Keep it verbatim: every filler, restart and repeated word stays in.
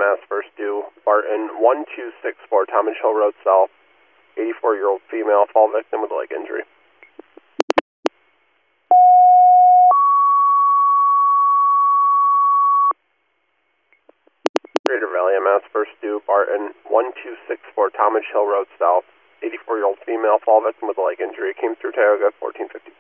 Mass, first due, Barton, one two six four, Talmadge Hill Road South, eighty-four-year-old female, fall victim with a leg injury. Greater Valley M S, first due, Barton, one two six four, Talmadge Hill Road South, eighty-four-year-old female, fall victim with a leg injury, came through Tioga, fourteen fifty.